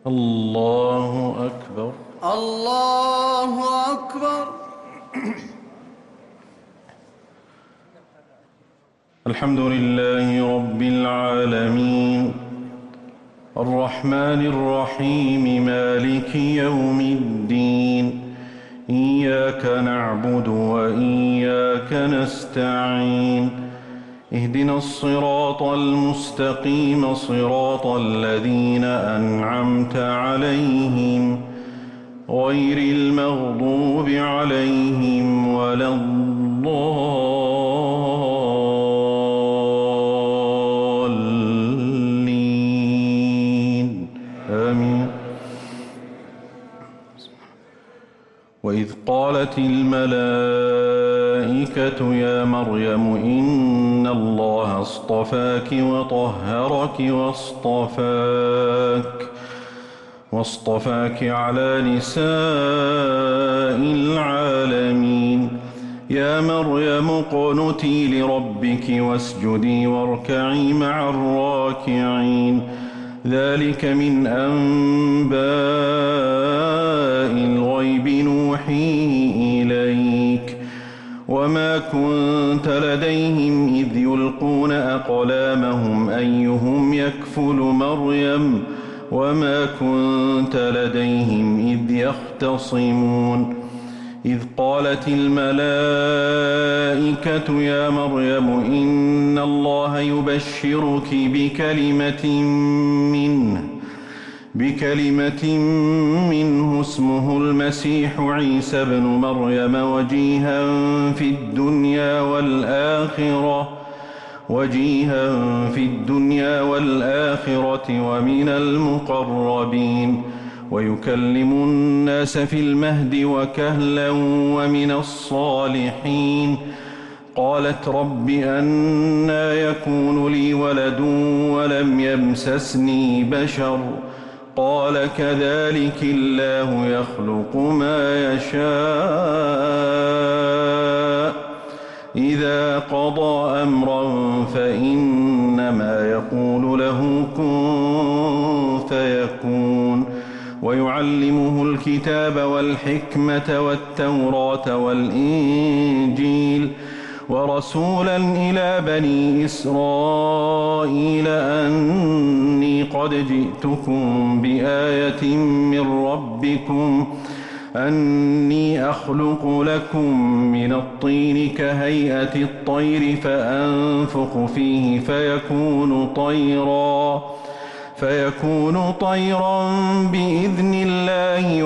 الله أكبر. الله أكبر. الحمد لله رب العالمين الرحمن الرحيم مالك يوم الدين إياك نعبد وإياك نستعين اهدنا الصراط المستقيم صراط الذين أنعمت عليهم غير المغضوب عليهم ولا الضالين آمين. وإذ قالت الملائكة يا مريم إن الله اصطفاك وطهرك واصطفاك على نساء العالمين يا مريم اقنتي لربك واسجدي واركعي مع الراكعين ذلك من أنباء الغيب نوحيه إليك وما كنت لديهم إذ يلقون أقلامهم أيهم يكفل مريم وما كنت لديهم إذ يختصمون إذ قالت الملائكة يا مريم إن الله يبشرك بكلمة منه اسمه المسيح عيسى ابن مريم وجيها في الدنيا والآخرة ومن المقربين ويكلم الناس في المهد وكهلا ومن الصالحين قالت رب أنى يكون لي ولد ولم يمسسني بشر قال كذلك الله يخلق ما يشاء إذا قضى أمرا فإنما يقول له كن فيكون ويعلمه الكتاب والحكمة والتوراة والإنجيل ورسولا إلى بني إسرائيل أني قد جئتكم بآية من ربكم أني أخلق لكم من الطين كهيئة الطير فأنفخ فيه فيكون طيرا بإذن الله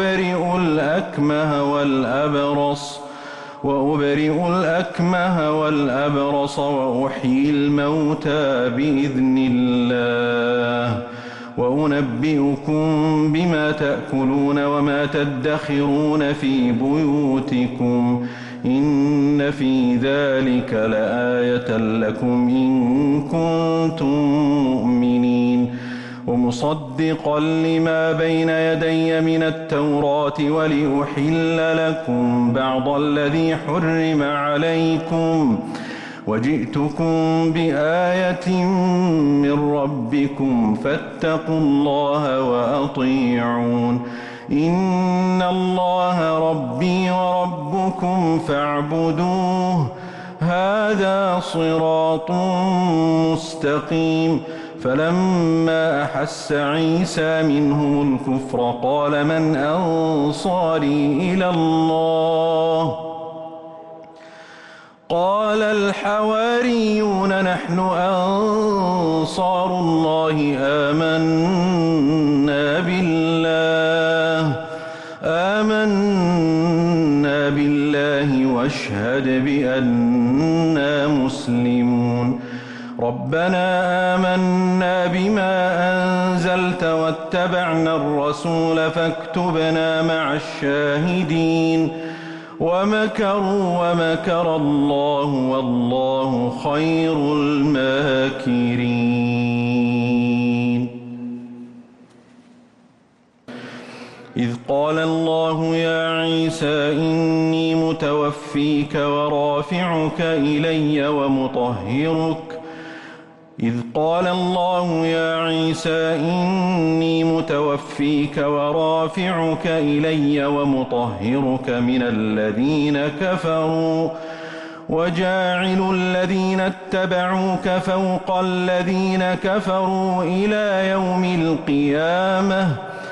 وأبرئ الأكمه والأبرص وأحيي الموتى بإذن الله وأنبئكم بما تأكلون وما تدخرون في بيوتكم إن في ذلك لآية لكم إن كنتم مؤمنين ومصدقا لما بين يدي من التوراة ولأحل لكم بعض الذي حرم عليكم وجئتكم بآية من ربكم فاتقوا الله وأطيعون إن الله ربي وربكم فاعبدوه هذا صراط مستقيم فلما أحس عيسى منهم الكفر قال من أنصاري إلى الله قال الحواريون نحن أنصار الله آمنا بالله واشهد بأننا مسلمون ربنا آمنا بما أنزلت واتبعنا الرسول فاكتبنا مع الشاهدين ومكروا ومكر الله والله خير الماكرين. 'الماكرين. إذ قال الله يا عيسى إني متوفيك ورافعك إلي إذ قال الله يا عيسى إني متوفيك ورافعك إلي ومطهرك من الذين كفروا وجاعل الذين اتبعوك فوق الذين كفروا إلى يوم القيامة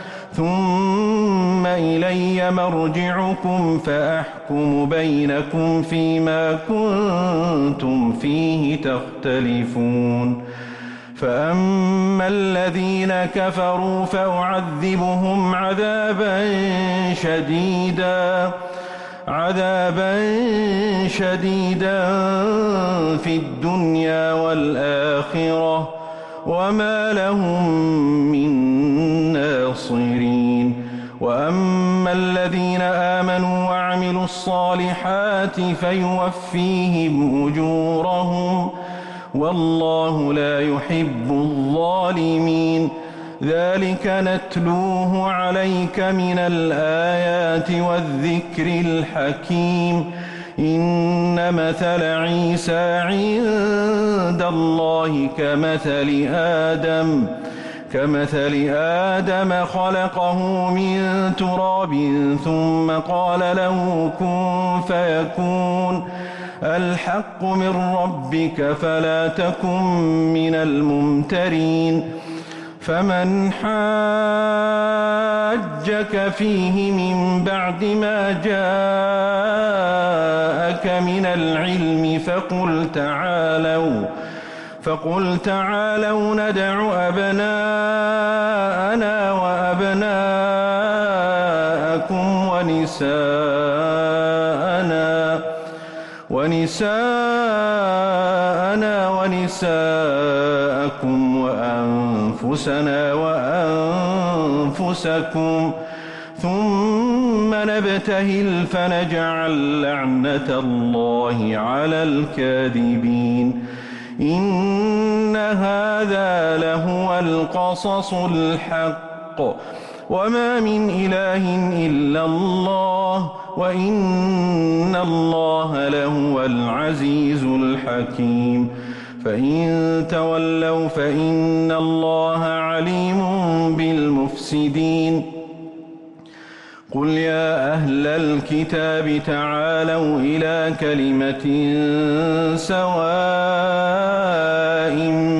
ثم إلي مرجعكم فأحكم بينكم فيما كنتم فيه تختلفون فأما الذين كفروا فأعذبهم عذابا شديدا في الدنيا والآخرة وما لهم من ناصرين وأما الذين آمنوا وعملوا الصالحات فيوفيهم أجورهم والله لا يحب الظالمين ذلك نتلوه عليك من الآيات والذكر الحكيم إن مثل عيسى عند الله كمثل آدم خلقه من تراب ثم قال له كن فيكون الحق من ربك فلا تكن من الممترين فمن حاجك فيه من بعد ما جاءك من العلم فقل تعالوا ندع أبناءنا وأبناءكم ونساءنا ونساءكم وأنفسنا وأنفسكم ثم نبتهل فنجعل لعنة الله على الكاذبين إن هذا لهو القصص الحق وما من إله إلا الله وإن الله لهو العزيز الحكيم فإن تولوا فإن الله عليم بالمفسدين قل يا أهل الكتاب تعالوا إلى كلمة سواء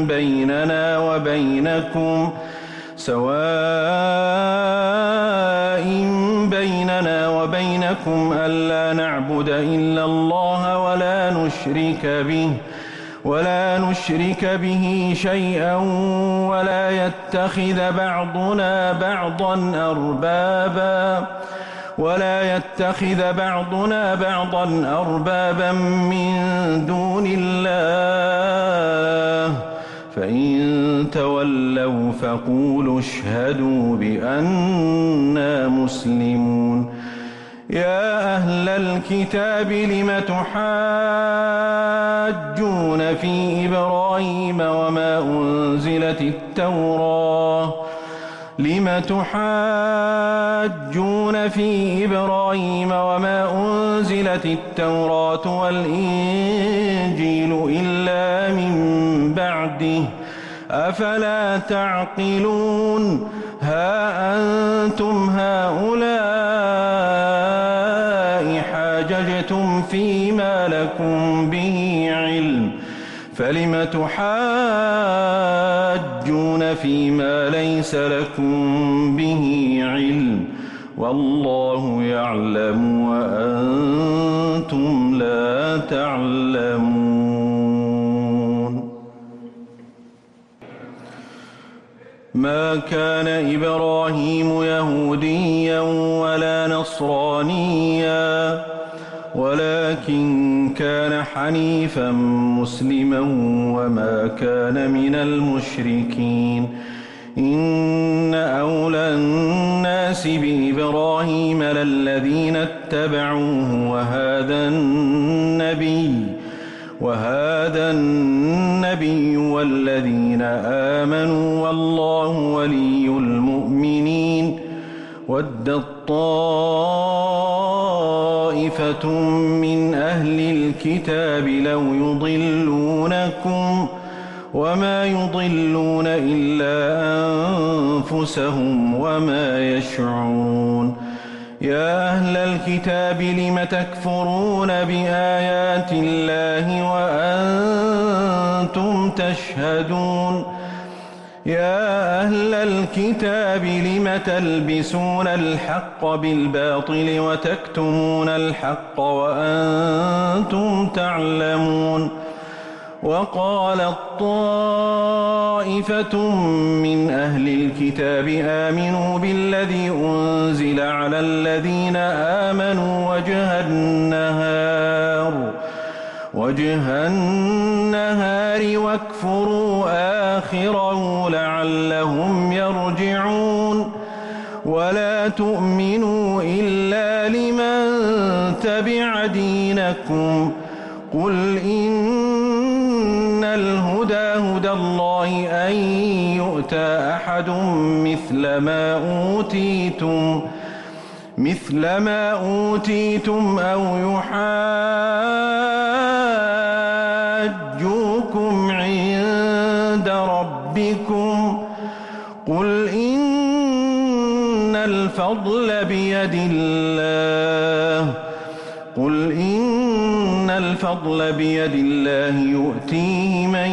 بيننا وبينكم ألا نعبد إلا الله ولا نشرك به شيئا ولا يتخذ بعضنا بعضا أربابا من دون الله فإن تولوا فقولوا اشهدوا بأننا مسلمون يا أهل الكتاب لم تحاجون في إبراهيم وما أنزلت التوراة والإنجيل إلا من بعده أفلا تعقلون ها أنتم هؤلاء حاججتم فيما لكم به علم فلم تحاجون فيما ليس لكم به علم والله يعلم وأنتم لا تعلمون ما كان إبراهيم يهوديا ولا نصرانيا ولكن كان حنيفا مسلما وما كان من المشركين إن أولى الناس بإبراهيم للذين اتبعوه وهذا النبي والذين آمنوا والله ولي المؤمنين ودت طائفة من أهل الكتاب لو يضلونكم وما يضلون إلا أنفسهم وما يشعرون. يا أهل الكتاب لم تكفرون بآيات الله وأنتم تشهدون. يا أهل الكتاب لم تلبسون الحق بالباطل وتكتمون الحق وأنتم تعلمون. وقالت طائفة من أهل الكتاب آمنوا بالذي أنزل على الذين آمنوا وجه النهار واكفروا آخره لعلهم يرجعون. ولا تؤمنوا إلا لمن تبع دينكم. قل إن الهدى هدى الله أن يؤتى أحد مثل ما أوتيتم أو يحاجوكم عند ربكم. قل إن الفضل بيد الله يؤتيه من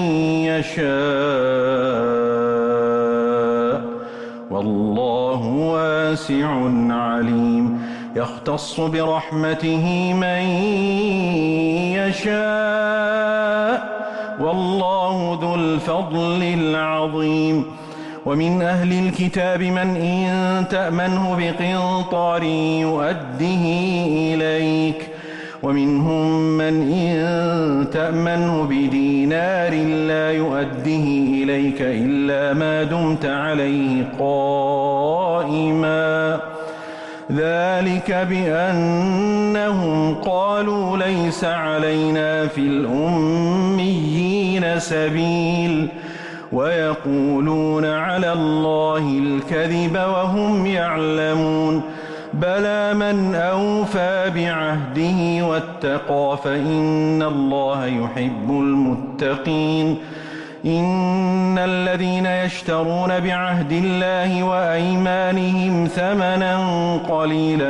يشاء والله واسع عليم. يختص برحمته من يشاء والله ذو الفضل العظيم. ومن أهل الكتاب من إن تأمنه بقنطار يؤده إليك ومنهم من إن تأمنه بدينار لا يؤده إليك إلا ما دمت عليه قائما. ذلك بأنهم قالوا ليس علينا في الأميين سبيل ويقولون على الله الكذب وهم يعلمون. بلى من أوفى بعهده واتقى فإن الله يحب المتقين. إن الذين يشترون بعهد الله وأيمانهم ثمنا قليلا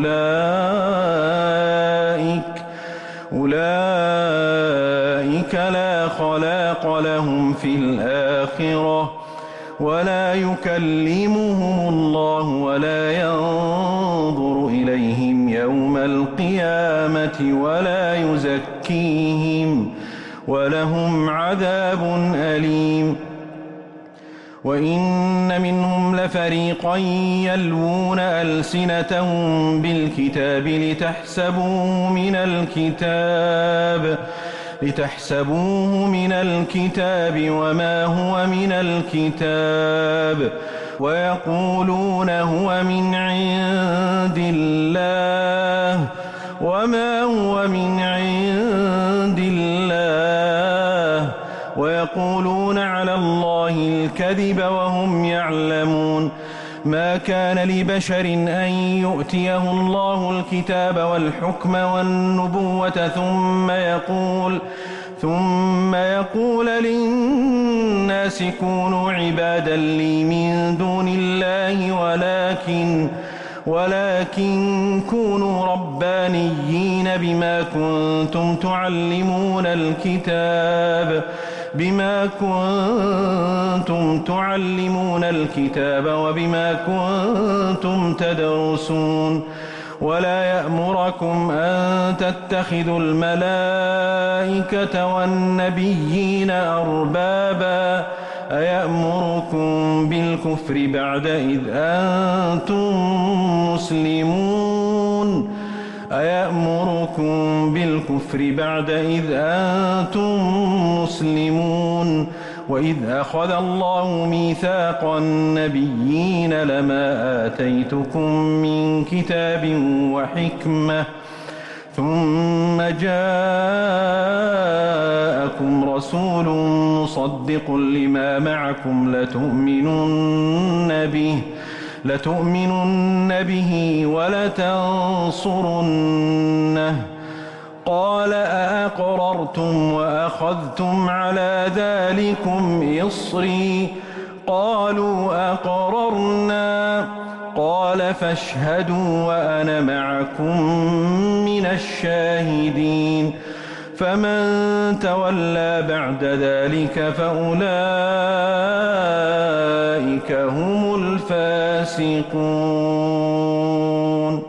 أولئك لا خلاق لهم في الآخرة ولا يكلمهم الله ولا ينظر إليهم يوم القيامة ولا يزكيهم ولهم عذاب أليم. وإن منهم لفريقا يلوون ألسنتهم بالكتاب لتحسبوه من الكتاب وما هو من الكتاب ويقولون هو من عند الله وما هو من عند الله ويقولون على الله الكذب وهم يعلمون. ما كان لبشر أن يؤتيه الله الكتاب والحكم والنبوة ثم يقول للناس كونوا عبادا لي من دون الله ولكن كونوا ربانيين بما كنتم تعلمون الكتاب وبما كنتم تدرسون. ولا يأمركم أن تتخذوا الملائكة والنبيين أربابا أيأمركم بالكفر بعد إذ أنتم مسلمون. وإذ أخذ الله ميثاق النبيين لما آتيتكم من كتاب وحكمة ثم جاءكم رسول مصدق لما معكم لتؤمنن به ولتنصرنه قال أأقررتم وأخذتم على ذلكم إصري قالوا أقررنا قال فاشهدوا وأنا معكم من الشاهدين فمن تولى بعد ذلك فأولئك هم الفاسقون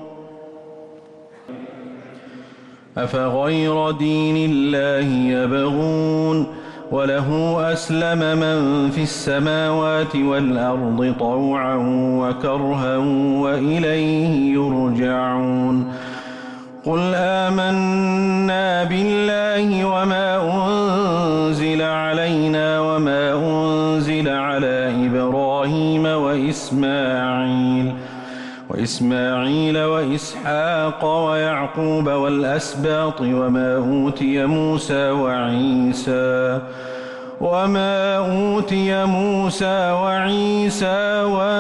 أفغير دين الله يبغون وله أسلم من في السماوات والأرض طوعا وكرها وإليه يرجعون قل آمنا بالله وما أنزل علينا وما أنزل على إبراهيم وإسماعيل وإسحاق ويعقوب والأسباط وما أوتي موسى وعيسى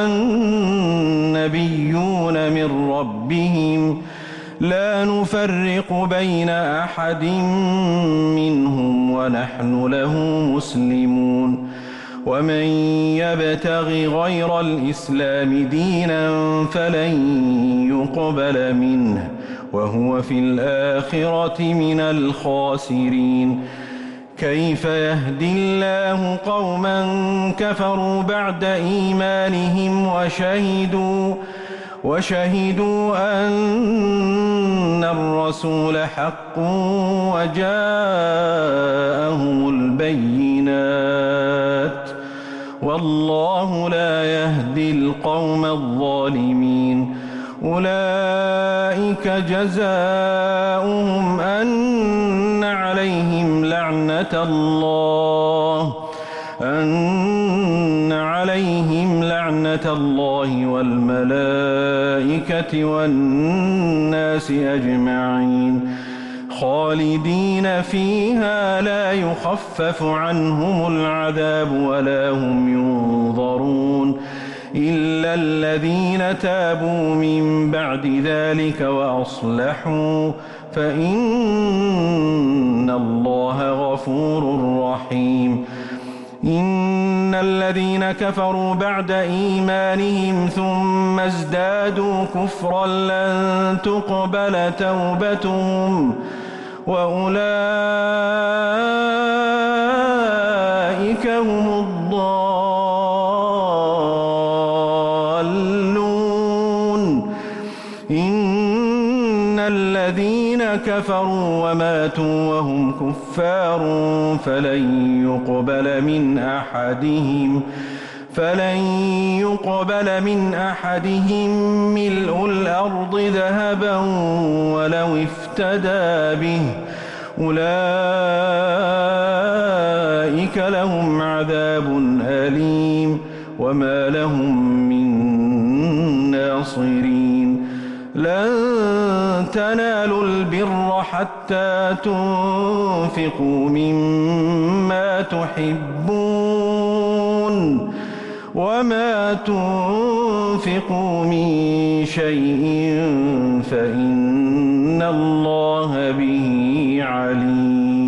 والنبيون من ربهم لا نفرق بين أحد منهم ونحن له مسلمون ومن يبتغ غير الإسلام دينا فلن يقبل منه وهو في الآخرة من الخاسرين كيف يهدي الله قوما كفروا بعد إيمانهم وشهدوا أن الرسول حق وجاءهم البينات والله لا يهدي القوم الظالمين أولئك جزاؤهم أن عليهم لعنة الله والملائكة والناس أجمعين خالدين فيها لا يخفف عنهم العذاب ولا هم ينظرون إلا الذين تابوا من بعد ذلك وأصلحوا فإن الله غفور رحيم إن الذين كفروا بعد إيمانهم ثم ازدادوا كفرا لن تقبل توبتهم وأولئك هم الضالون إن الذين كفروا وماتوا وهم كفار فلن يقبل من أحدهم ملء الأرض ذهبا ولو افتدى به أولئك لهم عذاب أليم وما لهم من ناصرين لن تنالوا البر حتى تنفقوا مما تحبون وما تنفقوا من شيء فإن الله به عليم